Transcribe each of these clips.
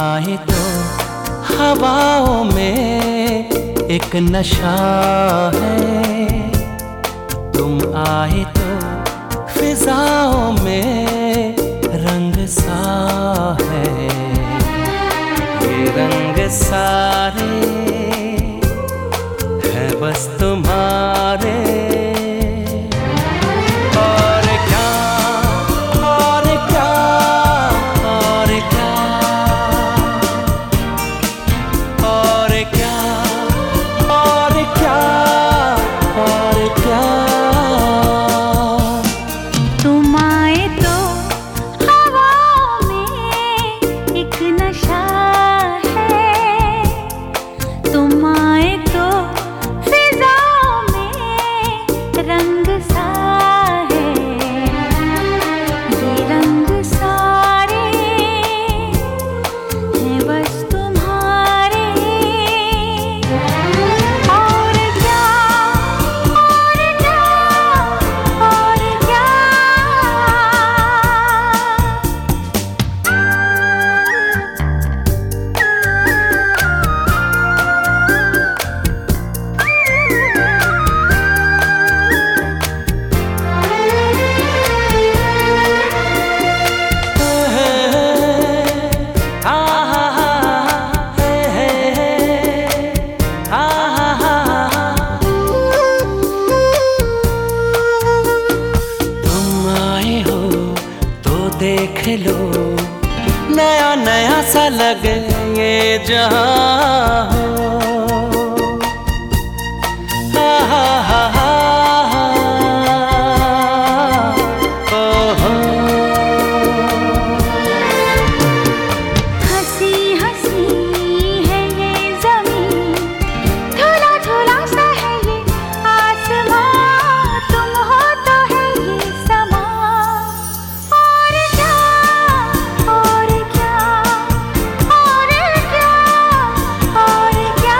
आए तो हवाओं में एक नशा है, तुम आए तो फिजाओं में रंग सा है। ये रंग सारे हैं बस तुम्हारे। और क्या और क्या और क्या और क्या और क्या और क्या। तुम आए तो हवाओं में एक नशा है, तुम आए तो फिजाओं में रंग सा है। ये रंग सारे हैं बस तुम्हारे। और क्या और क्या और क्या। तुम आए हो तो देख लो, नया नया सा लगे ये जहां हो। हा हा हा हा ओहो। हंसी हंसी है ये ज़मीन, धुला धुला सा है ये आसमां, तुम हो तो है ये समा। और क्या और क्या और क्या और क्या।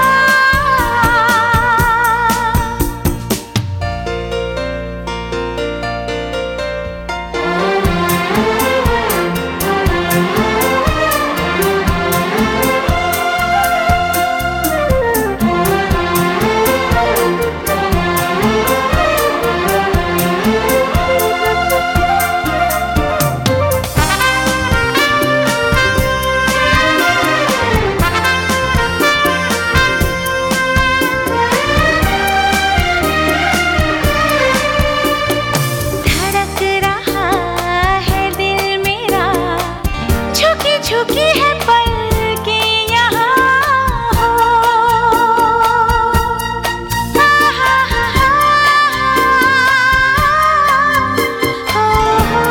धड़क रहा है दिल मेरा, झुकी झुकी है पलकें यहाँ हो। हा हा हा हा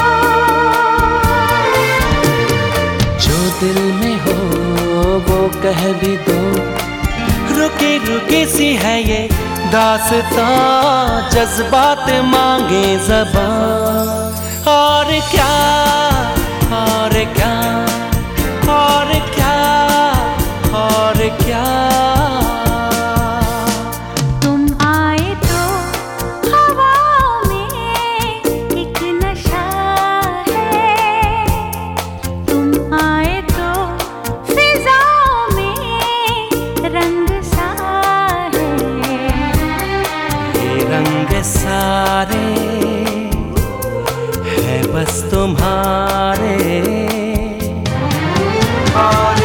जो दिल में हो वो कह भी दो, रुकी रुकी सी है ये दास्तां, जज्बात मांगे ज़बान। और क्या और क्या और क्या और क्या। तुम आए तो हवाओं में एक नशा है, तुम आए तो फिजाओं में रंग सा है। ये रंग सारे हैं बस तुम्हारे। और